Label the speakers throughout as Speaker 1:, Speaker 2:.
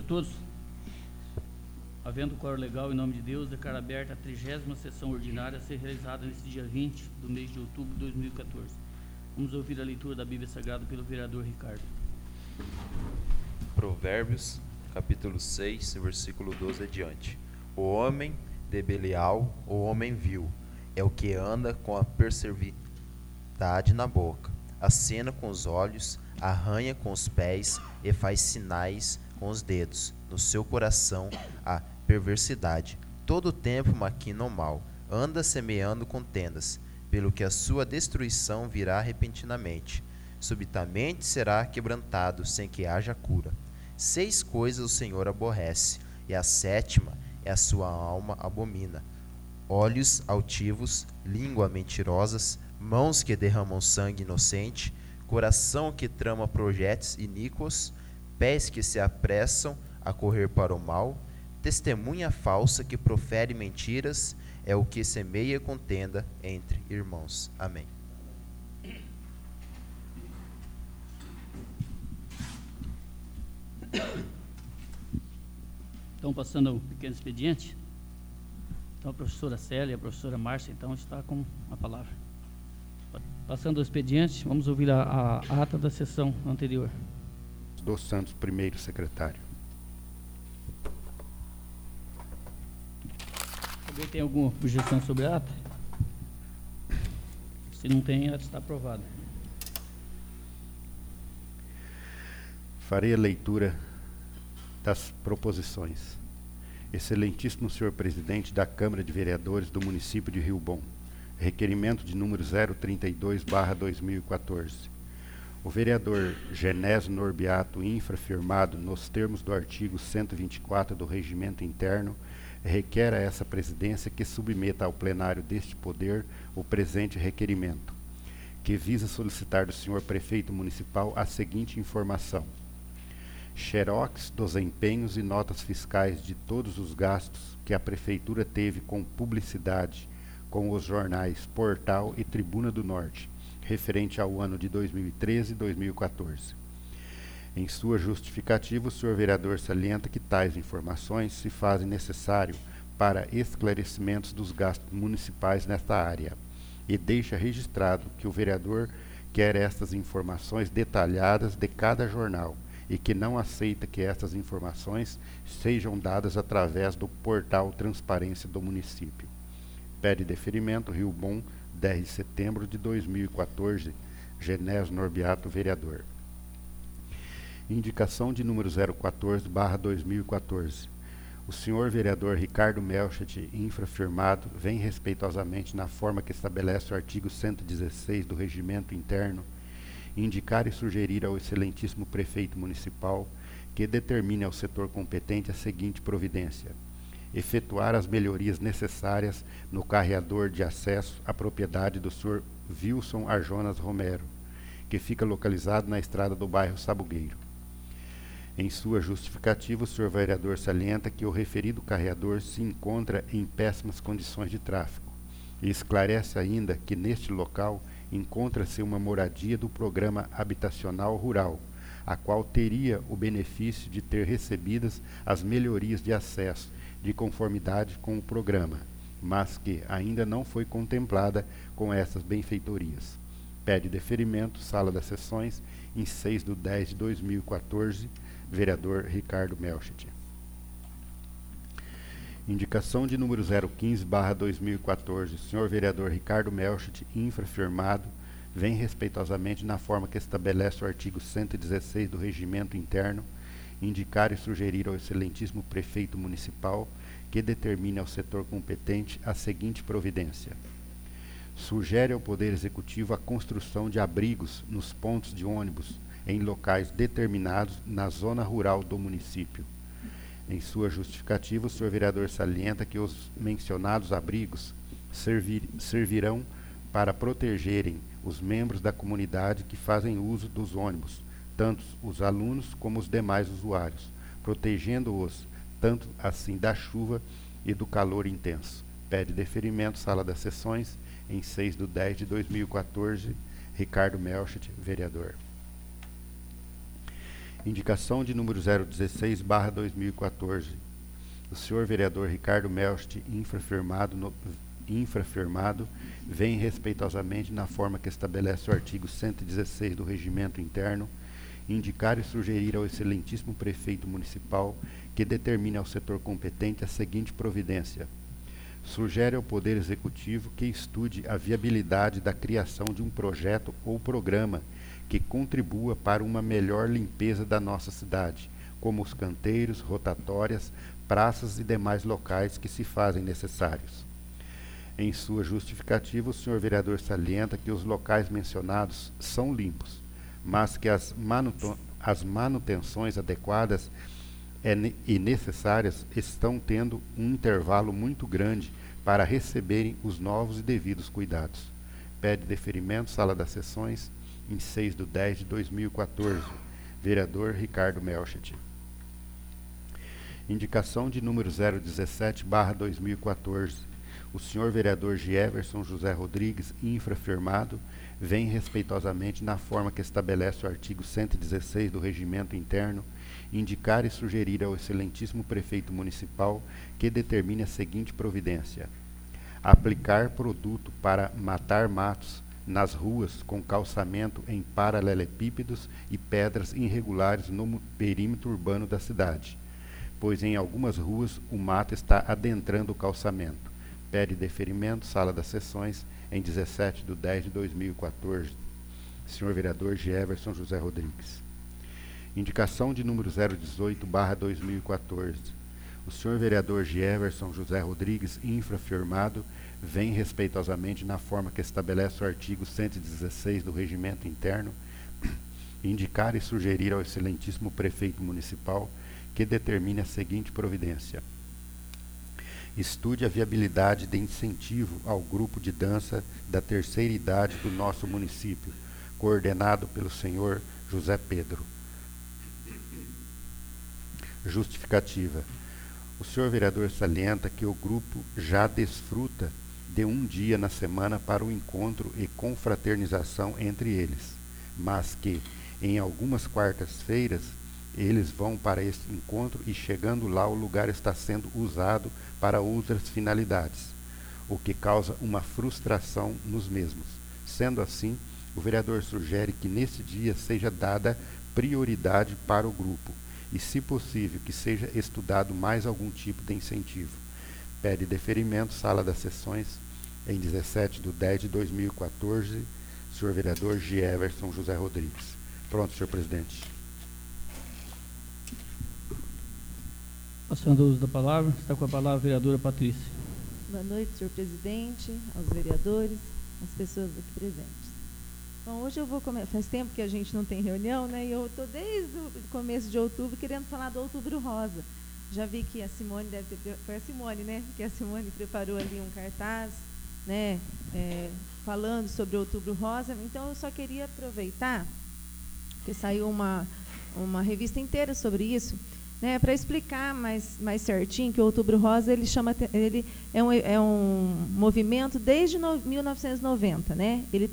Speaker 1: todos. Havendo quórum legal, em nome de Deus, declaro aberta a 30ª sessão ordinária a ser realizada neste dia 20 do mês de outubro de 2014. Vamos ouvir a leitura da Bíblia Sagrada pelo vereador Ricardo.
Speaker 2: Provérbios, capítulo 6, versículo 12 adiante. O homem de Belial, o homem vil, é o que anda com a perversidade na boca, acena com os olhos, arranha com os pés e faz sinais com os dedos. No seu coração há perversidade. Todo o tempo maquina o mal, anda semeando contendas, pelo que a sua destruição virá repentinamente. Subitamente será quebrantado, sem que haja cura. 6 coisas o Senhor aborrece, e a 7ª é a sua alma abomina: olhos altivos, língua mentirosas, mãos que derramam sangue inocente, coração que trama projetos iníquos, pés que se apressam a correr para o mal, testemunha falsa que profere mentiras, é o que semeia contenda entre irmãos. Amém.
Speaker 1: Então, passando ao pequeno expediente, então a professora Célia e a professora Márcia, então, está com a palavra. Passando ao expediente, vamos ouvir a ata da sessão anterior.
Speaker 3: Dos Santos, primeiro secretário.
Speaker 1: Alguém tem alguma objeção sobre a ata? Se não tem, ela está aprovada.
Speaker 3: Farei a leitura das proposições. Excelentíssimo senhor presidente da Câmara de Vereadores do município de Rio Bom, requerimento de número 032/2014. O vereador Genésio Norbiato, infrafirmado nos termos do artigo 124 do Regimento Interno, requer a essa presidência que submeta ao plenário deste poder o presente requerimento, que visa solicitar do senhor prefeito municipal a seguinte informação: xerox dos empenhos e notas fiscais de todos os gastos que a prefeitura teve com publicidade com os jornais Portal e Tribuna do Norte, referente ao ano de 2013 e 2014. Em sua justificativa, o senhor vereador salienta que tais informações se fazem necessário para esclarecimentos dos gastos municipais nesta área, e deixa registrado que o vereador quer estas informações detalhadas de cada jornal, e que não aceita que estas informações sejam dadas através do portal Transparência do município. Pede deferimento, Rio Bom, 10 de setembro de 2014, Genésio Norbiato, vereador. Indicação de número 014/2014. O senhor vereador Ricardo Melchett, infrafirmado, vem respeitosamente na forma que estabelece o artigo 116 do Regimento Interno, indicar e sugerir ao excelentíssimo prefeito municipal que determine ao setor competente a seguinte providência: efetuar as melhorias necessárias no carreador de acesso à propriedade do senhor Wilson Arjonas Romero, que fica localizado na estrada do bairro Sabugueiro. Em sua justificativa, o senhor vereador salienta que o referido carreador se encontra em péssimas condições de tráfego, e esclarece ainda que neste local encontra-se uma moradia do Programa Habitacional Rural, a qual teria o benefício de ter recebidas as melhorias de acesso de conformidade com o programa, mas que ainda não foi contemplada com essas benfeitorias. Pede deferimento, Sala das Sessões, em 6/10/2014, vereador Ricardo Melchett. Indicação de número 015/2014. Senhor vereador Ricardo Melchett, infrafirmado, vem respeitosamente na forma que estabelece o artigo 116 do Regimento Interno, indicar e sugerir ao excelentíssimo prefeito municipal que determine ao setor competente a seguinte providência: sugere ao Poder Executivo a construção de abrigos nos pontos de ônibus em locais determinados na zona rural do município. Em sua justificativa, o senhor vereador salienta que os mencionados abrigos servirão para protegerem os membros da comunidade que fazem uso dos ônibus, tanto os alunos como os demais usuários, protegendo-os tanto assim da chuva e do calor intenso. Pede deferimento, Sala das Sessões, em 6/10/2014, Ricardo Melchett, vereador. Indicação de número 016/2014. O senhor vereador Ricardo Melst, infrafirmado, vem respeitosamente, na forma que estabelece o artigo 116 do Regimento Interno, indicar e sugerir ao excelentíssimo prefeito municipal que determine ao setor competente a seguinte providência. Sugere ao Poder Executivo que estude a viabilidade da criação de um projeto ou programa que contribua para uma melhor limpeza da nossa cidade, como os canteiros, rotatórias, praças e demais locais que se fazem necessários. Em sua justificativa, o senhor vereador salienta que os locais mencionados são limpos, mas que as manutenções adequadas e necessárias estão tendo um intervalo muito grande para receberem os novos e devidos cuidados. Pede deferimento, Sala das Sessões, em 6/10/2014. Vereador Ricardo Melchett. Indicação de número 017/2014. O senhor vereador Gieverson José Rodrigues, infrafirmado, vem respeitosamente, na forma que estabelece o artigo 116 do Regimento Interno, indicar e sugerir ao excelentíssimo prefeito municipal que determine a seguinte providência: aplicar produto para matar matos nas ruas com calçamento em paralelepípedos e pedras irregulares no perímetro urbano da cidade, pois em algumas ruas o mato está adentrando o calçamento. Pede deferimento, Sala das Sessões, em 17/10/2014. Senhor vereador Gieverson José Rodrigues. Indicação de número 018/2014. O senhor vereador Gieverson José Rodrigues, infrafirmado, vem respeitosamente, na forma que estabelece o artigo 116 do Regimento Interno, indicar e sugerir ao excelentíssimo prefeito municipal que determine a seguinte providência: estude a viabilidade de incentivo ao grupo de dança da terceira idade do nosso município, coordenado pelo senhor José Pedro. Justificativa. O senhor vereador salienta que o grupo já desfruta de um dia na semana para o encontro e confraternização entre eles, mas que, em algumas quartas-feiras, eles vão para esse encontro e, chegando lá, o lugar está sendo usado para outras finalidades, o que causa uma frustração nos mesmos. Sendo assim, o vereador sugere que nesse dia seja dada prioridade para o grupo e, se possível, que seja estudado mais algum tipo de incentivo. Pede deferimento, Sala das Sessões, em 17/10/2014, senhor vereador Gieverson José Rodrigues. Pronto, senhor presidente.
Speaker 1: Passando o uso da palavra, está com a palavra a vereadora Patrícia.
Speaker 4: Boa noite, senhor presidente, aos vereadores, às pessoas aqui presentes. Bom, hoje eu vou começar, faz tempo que a gente não tem reunião, né? E eu estou desde o começo de outubro querendo falar do Outubro Rosa. Já vi que a Simone foi a Simone, né? Que a Simone preparou ali um cartaz, né? Falando sobre o Outubro Rosa. Então eu só queria aproveitar que saiu uma revista inteira sobre isso, né, para explicar mais certinho que o Outubro Rosa ele é um movimento desde 1990, né? Ele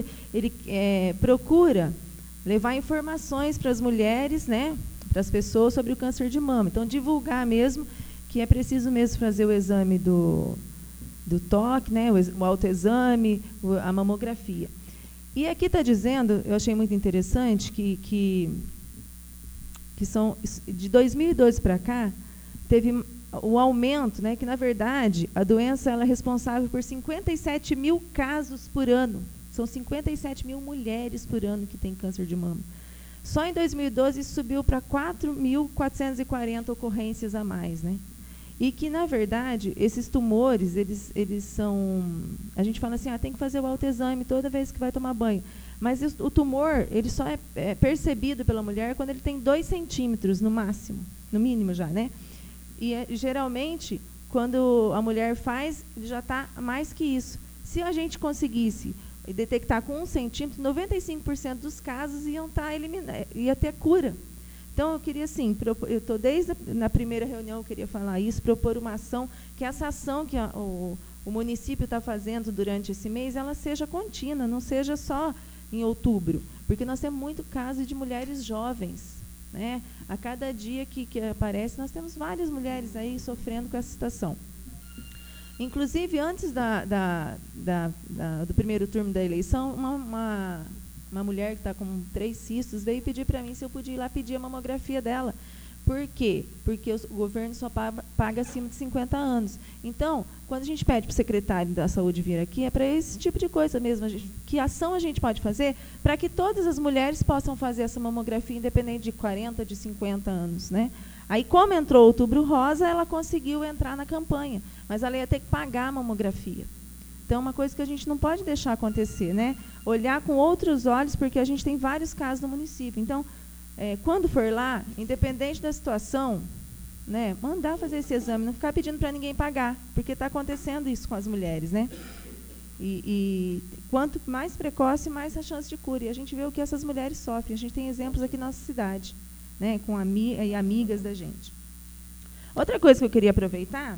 Speaker 4: procura levar informações para as mulheres, né, para as pessoas sobre o câncer de mama. Então divulgar mesmo que é preciso mesmo fazer o exame do toque, né, o autoexame, a mamografia. E aqui está dizendo, eu achei muito interessante que são, de 2012 para cá, teve o aumento, né, que, na verdade, a doença ela é responsável por 57 mil casos por ano. São 57 mil mulheres por ano que têm câncer de mama. Só em 2012 isso subiu para 4.440 ocorrências a mais, né? E que, na verdade, esses tumores, eles são... A gente fala assim, tem que fazer o autoexame toda vez que vai tomar banho. Mas o tumor, ele só é percebido pela mulher quando ele tem 2 centímetros, no máximo, no mínimo já, né? E, geralmente, quando a mulher faz, ele já está mais que isso. Se a gente conseguisse detectar com 1 centímetro, 95% dos casos ia ter cura. Então, eu queria, assim, desde na primeira reunião eu queria falar isso, propor uma ação, que essa ação que o município está fazendo durante esse mês, ela seja contínua, não seja só em outubro, porque nós temos muito caso de mulheres jovens, né? A cada dia que aparece, nós temos várias mulheres aí sofrendo com essa situação. Inclusive, antes do primeiro turno da eleição, uma mulher que está com 3 cistos veio pedir para mim se eu podia ir lá pedir a mamografia dela. Por quê? Porque o governo só paga acima de 50 anos. Então, quando a gente pede para o secretário da Saúde vir aqui, é para esse tipo de coisa mesmo. Que ação a gente pode fazer para que todas as mulheres possam fazer essa mamografia, independente de 40, de 50 anos, né? Aí, como entrou o Outubro Rosa, ela conseguiu entrar na campanha, mas ela ia ter que pagar a mamografia. Então, é uma coisa que a gente não pode deixar acontecer, né? Olhar com outros olhos, porque a gente tem vários casos no município. Então, quando for lá, independente da situação, né, mandar fazer esse exame, não ficar pedindo para ninguém pagar, porque está acontecendo isso com as mulheres, né? E quanto mais precoce, mais a chance de cura. E a gente vê o que essas mulheres sofrem. A gente tem exemplos aqui na nossa cidade, né, com amigas da gente. Outra coisa que eu queria aproveitar,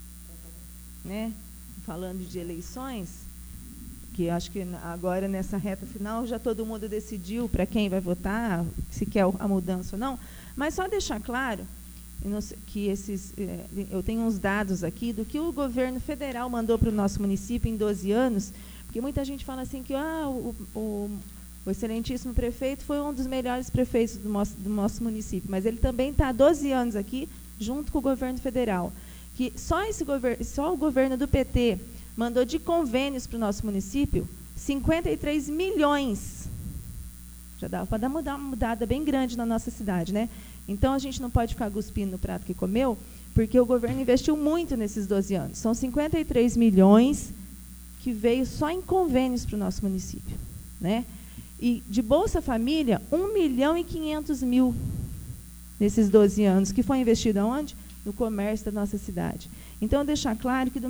Speaker 4: né, falando de eleições, que acho que agora, nessa reta final, já todo mundo decidiu para quem vai votar, se quer a mudança ou não, mas só deixar claro que eu tenho uns dados aqui do que o governo federal mandou para o nosso município em 12 anos, porque muita gente fala assim que o excelentíssimo prefeito foi um dos melhores prefeitos do nosso município, mas ele também está há 12 anos aqui, junto com o governo federal, que só o governo do PT mandou de convênios para o nosso município 53 milhões. Já dava para dar uma mudada bem grande na nossa cidade, né? Então, a gente não pode ficar cuspindo no prato que comeu, porque o governo investiu muito nesses 12 anos. São 53 milhões que veio só em convênios para o nosso município, né? E de Bolsa Família, 1.500.000 nesses 12 anos, que foi investido aonde? No comércio da nossa cidade. Então, deixar claro que do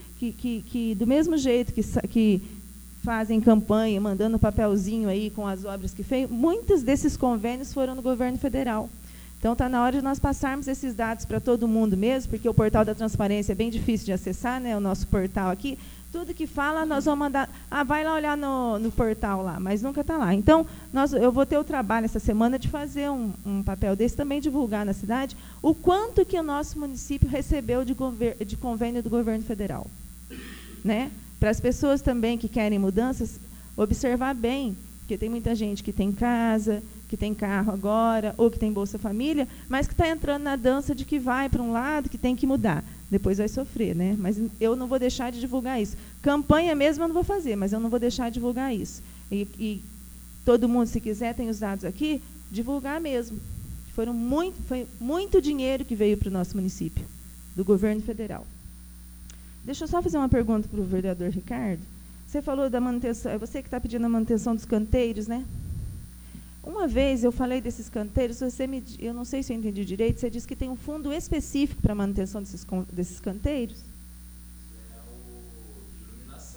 Speaker 4: mesmo jeito que fazem campanha, mandando papelzinho aí com as obras que fez, muitos desses convênios foram no governo federal. Então, está na hora de nós passarmos esses dados para todo mundo mesmo, porque o portal da transparência é bem difícil de acessar, né, o nosso portal aqui. Tudo que fala, nós vamos mandar... vai lá olhar no portal lá, mas nunca está lá. Então, eu vou ter o trabalho essa semana de fazer um papel desse, também divulgar na cidade o quanto que o nosso município recebeu de convênio do governo federal, né? Para as pessoas também que querem mudanças, observar bem, porque tem muita gente que tem casa, que tem carro agora, ou que tem Bolsa Família, mas que está entrando na dança de que vai para um lado, que tem que mudar. Depois vai sofrer, né? Mas eu não vou deixar de divulgar isso. Campanha mesmo eu não vou fazer, mas eu não vou deixar de divulgar isso. E todo mundo, se quiser, tem os dados aqui, divulgar mesmo. Foi muito dinheiro que veio para o nosso município, do governo federal. Deixa eu só fazer uma pergunta para o vereador Ricardo. Você falou da manutenção, é você que está pedindo a manutenção dos canteiros, né? Uma vez eu falei desses canteiros, eu não sei se eu entendi direito, você disse que tem um fundo específico para a manutenção desses canteiros?
Speaker 2: É o de iluminação,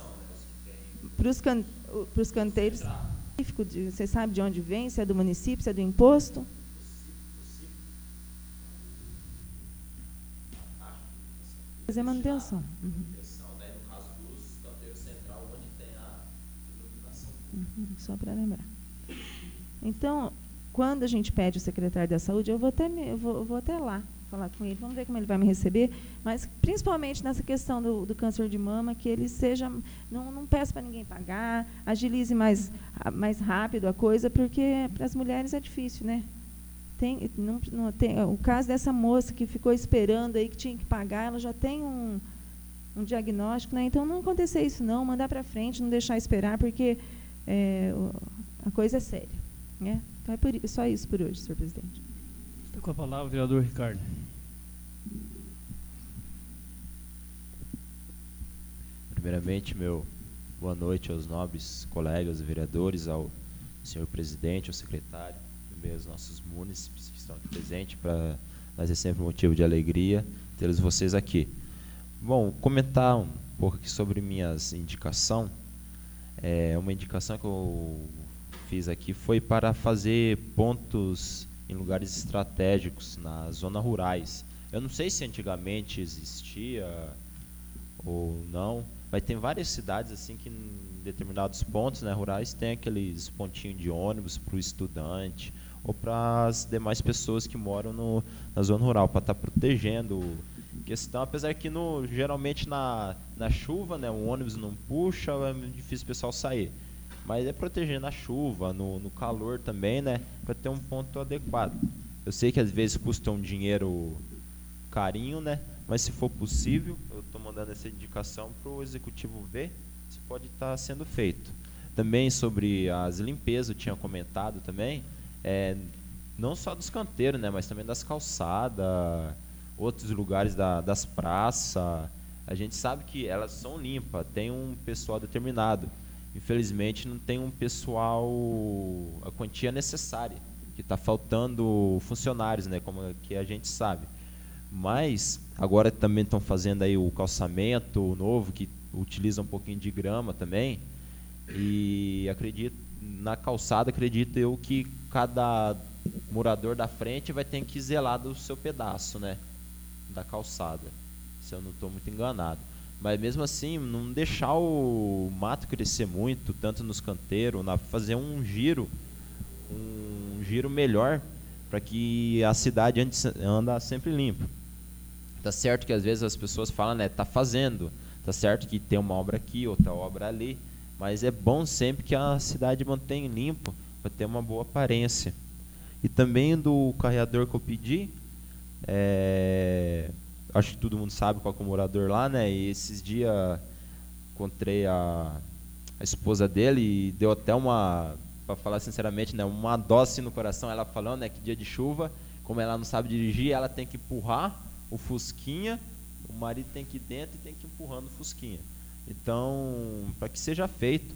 Speaker 2: né?
Speaker 4: Para os canteiros, você sabe de onde vem? Se é do município, se é do imposto? Fazer manutenção.
Speaker 2: Manutenção, né? No caso dos canteiros central, onde tem a iluminação.
Speaker 4: Só para lembrar. Então, quando a gente pede o secretário da Saúde, eu vou até lá falar com ele, vamos ver como ele vai me receber, mas principalmente nessa questão do câncer de mama, que ele seja, não peça para ninguém pagar, agilize mais rápido a coisa, porque para as mulheres é difícil, né? O caso dessa moça que ficou esperando aí, que tinha que pagar, ela já tem um diagnóstico, né? Então, não acontecer isso não, mandar para frente, não deixar esperar, porque a coisa é séria. Né? Então, é só isso por hoje, senhor presidente.
Speaker 1: Está com a palavra o vereador Ricardo.
Speaker 2: Primeiramente, boa noite aos nobres colegas vereadores, ao senhor presidente, ao secretário, também aos nossos munícipes que estão aqui presentes. Para nós é sempre um motivo de alegria tê-los vocês aqui. Bom, comentar um pouco aqui sobre minhas indicações. Uma indicação que eu fiz aqui foi para fazer pontos em lugares estratégicos, nas zonas rurais. Eu não sei se antigamente existia ou não, mas tem várias cidades assim que em determinados pontos, né, rurais, tem aqueles pontinhos de ônibus para o estudante
Speaker 5: ou para as demais pessoas que moram na zona rural, para estar protegendo. Questão, apesar que geralmente na chuva, né, o ônibus não puxa, é difícil o pessoal sair. Mas é proteger na chuva, no calor também, né, para ter um ponto adequado. Eu sei que às vezes custa um dinheiro carinho, né, mas se for possível, eu estou mandando essa indicação para o executivo ver se pode estar sendo feito. Também sobre as limpezas, eu tinha comentado também, não só dos canteiros, né, mas também das calçadas, outros lugares das praças. A gente sabe que elas são limpas, tem um pessoal determinado. Infelizmente não tem um pessoal, a quantia necessária, que está faltando funcionários, né, como que a gente sabe. Mas agora também estão fazendo aí o calçamento novo, que utiliza um pouquinho de grama também. E na calçada, acredito eu que cada morador da frente vai ter que zelar do seu pedaço, né, da calçada, se eu não estou muito enganado. Mas mesmo assim, não deixar o mato crescer muito, tanto nos canteiros, fazer um giro melhor, para que a cidade anda sempre limpa. Tá certo que às vezes as pessoas falam, né, tá fazendo, tá certo que tem uma obra aqui, outra obra ali, mas é bom sempre que a cidade mantenha limpo, para ter uma boa aparência. E também do carreador que eu pedi, acho que todo mundo sabe qual é o morador lá, né? E esses dias encontrei a esposa dele e deu até para falar sinceramente, né, uma dó assim no coração, ela falando, né, que dia de chuva, como ela não sabe dirigir, ela tem que empurrar o fusquinha, o marido tem que ir dentro e tem que ir empurrando o fusquinha. Então, para que seja feito,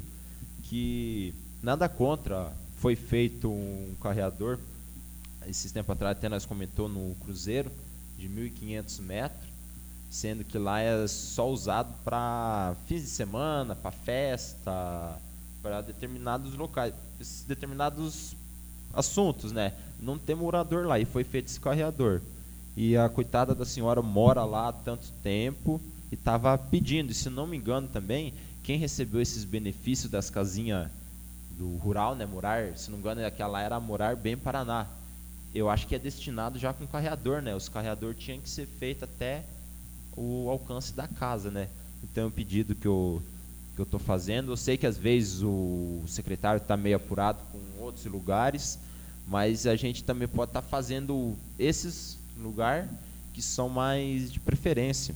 Speaker 5: que nada contra, foi feito um carreador, esses tempos atrás até nós comentou no cruzeiro, de 1.500 metros, sendo que lá é só usado para fins de semana, para festa, para determinados locais, determinados assuntos, né? Não tem morador lá, e foi feito esse carreador. E a coitada da senhora mora lá há tanto tempo e estava pedindo, e se não me engano também, quem recebeu esses benefícios das casinhas do rural, né, morar, se não me engano, aquela era Morar Bem Paraná. Eu acho que é destinado já com carreador, né? Os carreador tinham que ser feito até o alcance da casa, né? Então, é um pedido que eu estou fazendo. Eu sei que às vezes o secretário está meio apurado com outros lugares, mas a gente também pode estar fazendo esses lugares que são mais de preferência.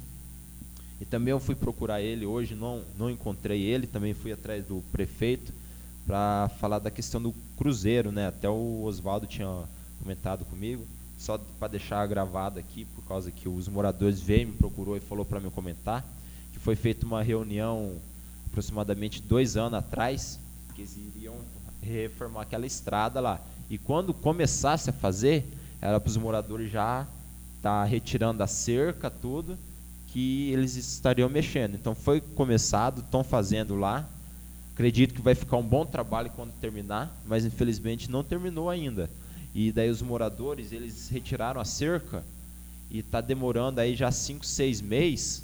Speaker 5: E também eu fui procurar ele hoje, não encontrei ele, também fui atrás do prefeito para falar da questão do cruzeiro, né? Até o Oswaldo tinha comentado comigo, só para deixar gravado aqui, por causa que os moradores veio, me procurou e falou para me comentar, que foi feita uma reunião aproximadamente 2 anos atrás, que eles iriam reformar aquela estrada lá. E quando começasse a fazer, era para os moradores já estar retirando a cerca, tudo, que eles estariam mexendo. Então foi começado, estão fazendo lá. Acredito que vai ficar um bom trabalho quando terminar, mas infelizmente não terminou ainda. E daí os moradores, eles retiraram a cerca e está demorando aí já 5, 6 meses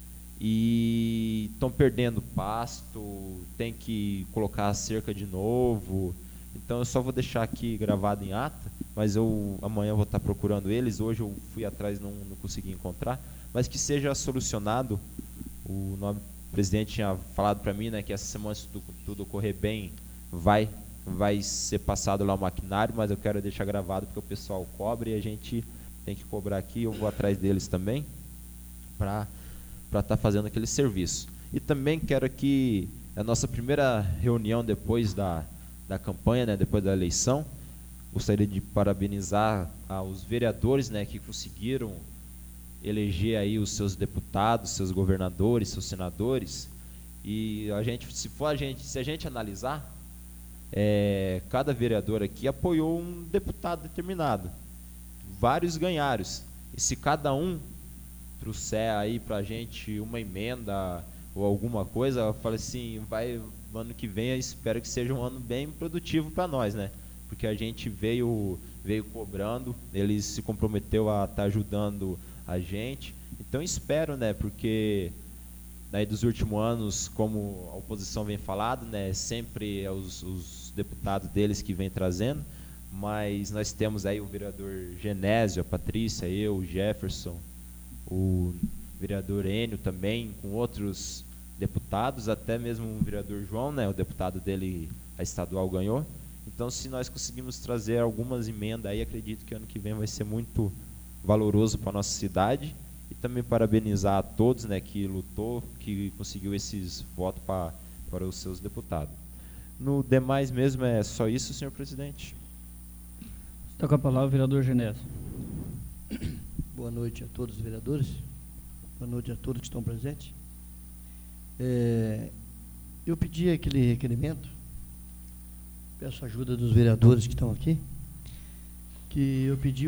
Speaker 5: e estão perdendo pasto, tem que colocar a cerca de novo. Então eu só vou deixar aqui gravado em ata, mas amanhã eu vou estar procurando eles. Hoje eu fui atrás, não consegui encontrar, mas que seja solucionado. O nobre presidente tinha falado para mim, né, que essa semana, se tudo ocorrer bem, vai ser passado lá o maquinário, mas eu quero deixar gravado porque o pessoal cobra e a gente tem que cobrar aqui. Eu vou atrás deles também para estar fazendo aquele serviço. E também quero aqui, a nossa primeira reunião depois da campanha, né, depois da eleição, gostaria de parabenizar aos vereadores, né, que conseguiram eleger aí os seus deputados, seus governadores, seus senadores. E se a gente analisar, cada vereador aqui apoiou um deputado determinado. Vários ganharam. E se cada um trouxer aí para a gente uma emenda ou alguma coisa, eu falo assim, ano que vem eu espero que seja um ano bem produtivo para nós, né? Porque a gente veio cobrando, ele se comprometeu a estar ajudando a gente. Então espero, né? Porque daí dos últimos anos, como a oposição vem falado, né? Sempre é os deputados deles que vem trazendo, mas nós temos aí o vereador Genésio, a Patrícia, eu, o Jefferson, o vereador Enio também, com outros deputados, até mesmo o vereador João, né, o deputado dele, a estadual, ganhou. Então, se nós conseguimos trazer algumas emendas aí, acredito que ano que vem vai ser muito valoroso para a nossa cidade. E também parabenizar a todos, né, que lutou, que conseguiu esses votos para os seus deputados. No demais mesmo é só isso, senhor presidente.
Speaker 1: Está com a palavra o vereador Genésio.
Speaker 6: Boa noite a todos os vereadores. Boa noite a todos que estão presentes. Eu pedi aquele requerimento, peço a ajuda dos vereadores que estão aqui, que eu pedi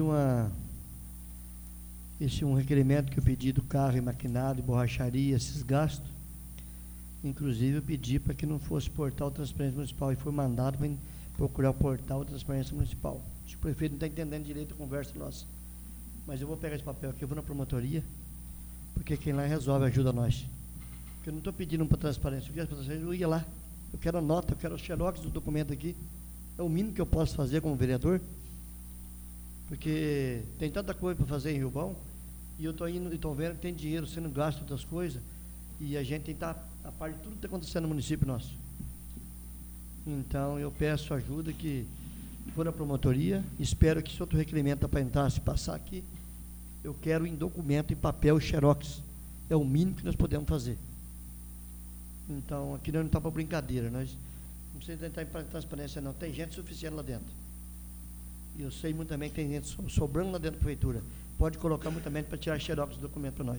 Speaker 6: um requerimento que eu pedi do carro e maquinário, borracharia, esses gastos. Inclusive eu pedi para que não fosse portal Transparência Municipal e foi mandado para procurar o portal Transparência Municipal. Acho que o prefeito não está entendendo direito a conversa nossa. Mas eu vou pegar esse papel aqui, eu vou na promotoria, porque quem lá resolve ajuda nós. Porque eu não estou pedindo para transparência, eu ia lá, eu quero a nota, eu quero o xerox do documento aqui. É o mínimo que eu posso fazer como vereador, porque tem tanta coisa para fazer em Rio Bom, e eu estou indo e estou vendo que tem dinheiro sendo gasto em outras coisas, e a gente tem que estar a par de tudo que está acontecendo no município nosso. Então eu peço ajuda, que for na promotoria, espero que se outro requerimento está para entrar, se passar aqui, eu quero em documento, em papel, xerox. É o mínimo que nós podemos fazer. Então, aqui nós não estamos para brincadeira, nós não precisamos entrar em transparência não, tem gente suficiente lá dentro. E eu sei muito também que tem gente sobrando lá dentro da prefeitura. Pode colocar muito também para tirar xerox do documento para nós.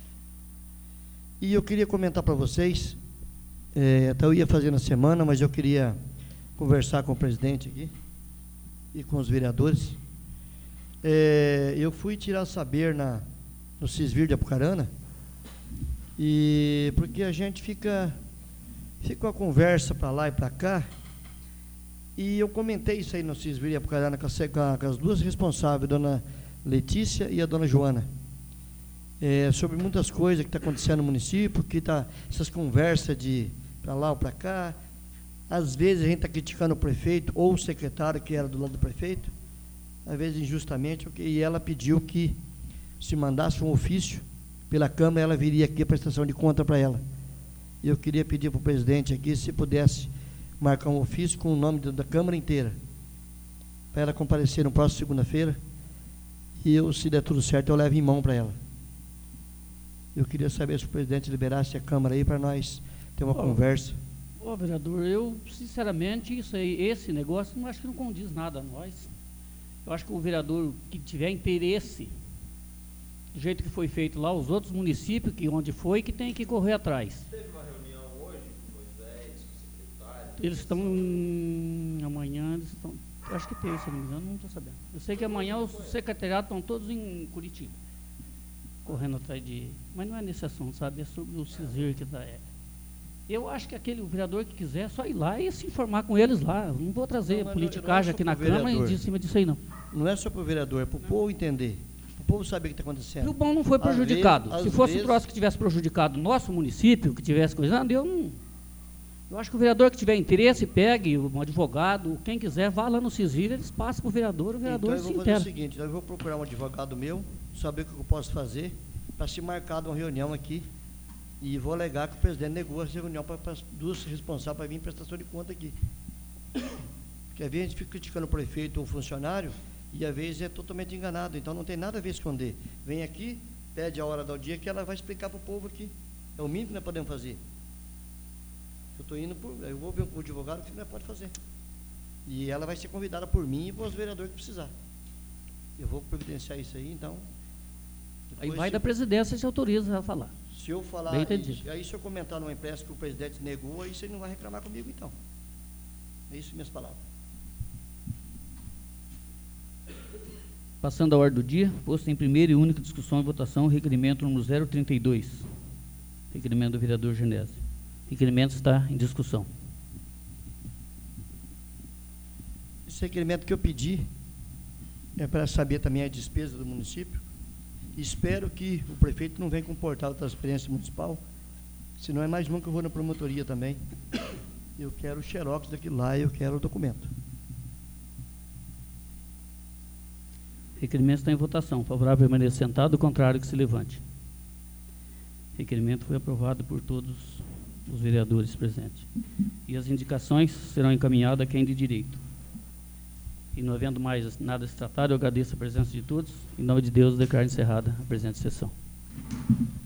Speaker 6: E eu queria comentar para vocês, até eu ia fazer na semana, mas eu queria conversar com o presidente aqui e com os vereadores. Eu fui tirar saber no Cisvir de Apucarana, e porque a gente fica com a conversa para lá e para cá, e eu comentei isso aí no Cisvir de Apucarana com as duas responsáveis, a dona Letícia e a dona Joana, sobre muitas coisas que está acontecendo no município, que está essas conversas de para lá ou para cá. Às vezes a gente está criticando o prefeito ou o secretário que era do lado do prefeito, às vezes injustamente, e ela pediu que se mandasse um ofício pela Câmara, ela viria aqui a prestação de conta para ela. E eu queria pedir para o presidente aqui, se pudesse marcar um ofício com o nome da Câmara inteira, para ela comparecer no próximo segunda-feira, e eu, se der tudo certo, eu levo em mão para ela. Eu queria saber se o presidente liberasse a Câmara aí para nós ter uma conversa.
Speaker 1: Vereador, eu, sinceramente, esse negócio, não acho que não condiz nada a nós. Eu acho que o vereador que tiver interesse, do jeito que foi feito lá, os outros municípios, onde foi, que tem que correr atrás. Teve uma reunião hoje com o Moisés, com o secretário? Eles estão, amanhã, acho que tem, se não me engano, não estou sabendo. Eu sei que amanhã os secretariados estão todos em Curitiba, correndo atrás mas não é nesse assunto, sabe, é sobre o Cisir que está. Eu acho que o vereador que quiser, é só ir lá e se informar com eles lá. Eu não vou trazer politicagem aqui na Câmara e de cima disso aí, não.
Speaker 6: Não é só para o vereador, é para o povo entender. O povo saber o que está acontecendo.
Speaker 1: Rio Bom não foi prejudicado. Se fosse o próximo que tivesse prejudicado o nosso município, que tivesse coisando, eu acho que o vereador que tiver interesse, pegue um advogado, quem quiser, vá lá no Cisir, eles passam para o vereador
Speaker 6: então,
Speaker 1: se
Speaker 6: eu vou fazer o seguinte, eu vou procurar um advogado meu, saber o que eu posso fazer, para se marcar uma reunião aqui, e vou alegar que o presidente negou essa reunião para as duas responsáveis para vir em prestação de conta aqui. Porque às vezes a gente fica criticando o prefeito ou o funcionário, e às vezes é totalmente enganado, então não tem nada a ver esconder. Vem aqui, pede a hora do dia que ela vai explicar para o povo aqui. É o mínimo que nós podemos fazer. Eu vou ver com o advogado que nós pode fazer. E ela vai ser convidada por mim e pelos vereadores que precisar. Eu vou providenciar isso aí, então.
Speaker 1: Aí vai da presidência, se autoriza a falar.
Speaker 6: Se eu falar, aí se eu comentar numa imprensa que o presidente negou, aí você não vai reclamar comigo, então. É isso, minhas palavras.
Speaker 1: Passando à ordem do dia, posto em primeira e única discussão e votação, requerimento número 032, requerimento do vereador Genésio. Requerimento está em discussão.
Speaker 6: Esse requerimento que eu pedi é para saber também a despesa do município. Espero que o prefeito não venha com o portal da transparência municipal, senão é mais um que eu vou na promotoria também. Eu quero o xerox daquilo lá e eu quero o documento.
Speaker 1: Requerimento está em votação. Favorável, permaneça sentado. Contrário, que se levante. Requerimento foi aprovado por todos os vereadores presentes. E as indicações serão encaminhadas a quem de direito. E não havendo mais nada a se tratar, eu agradeço a presença de todos. Em nome de Deus, declaro encerrada a presente sessão.